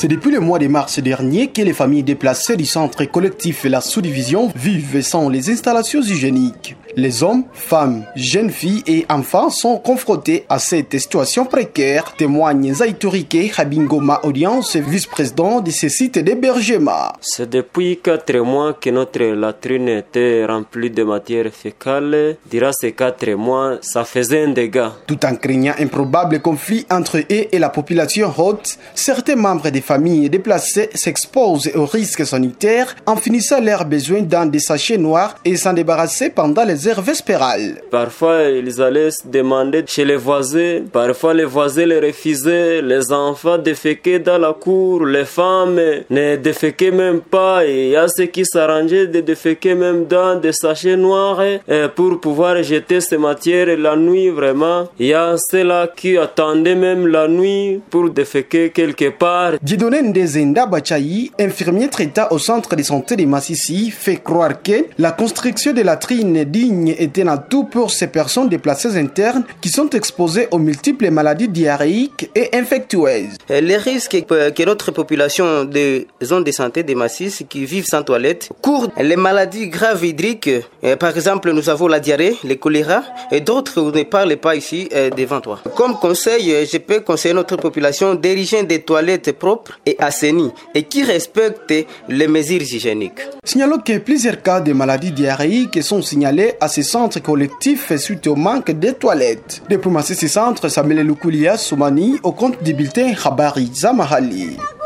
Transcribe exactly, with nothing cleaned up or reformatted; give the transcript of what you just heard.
C'est depuis le mois de mars dernier que les familles déplacées du centre collectif et la sous-division vivent sans les installations hygiéniques. Les hommes, femmes, jeunes filles et enfants sont confrontés à cette situation précaire, témoigne Zaïtourike Habingoma Audience, vice-président de ce site d'hébergement. C'est depuis quatre mois que notre latrine était remplie de matière fécale. Durant ces quatre mois, ça faisait un dégât. Tout en craignant un probable conflit entre eux et la population haute, certains membres des familles déplacées s'exposent aux risques sanitaires en finissant leurs besoins dans des sachets noirs et s'en débarrasser pendant les heures vespérales. Parfois, ils allaient se demander chez les voisins. Parfois, les voisins les refusaient. Les enfants déféquaient dans la cour. Les femmes ne déféquaient même pas. Et il y a ceux qui s'arrangeaient de déféquer même dans des sachets noirs pour pouvoir jeter ces matières la nuit, vraiment. Il y a ceux-là qui attendaient même la nuit pour déféquer quelque part. Dieudonné Ndezenda Bachayi, infirmier traitant au centre de santé de Massissi, fait croire que la construction de latrines dignes est un atout pour ces personnes déplacées internes qui sont exposées aux multiples maladies diarrhéiques et infectieuses. Les risques que notre population des zones de santé de Massissi qui vivent sans toilette courent les maladies graves hydriques. Par exemple, nous avons la diarrhée, le choléra et d'autres, on ne parle pas ici devant toi. Comme conseil, je peux conseiller notre population d'ériger des toilettes propres et assainies et qui respectent les mesures hygiéniques. Signalons que plusieurs cas de maladies diarrhéiques sont signalés à ces centres collectifs suite au manque de toilettes. Depuis Massissi Centre, Samuel Lukulia Soumani au compte du bulletin Habari Zamahali.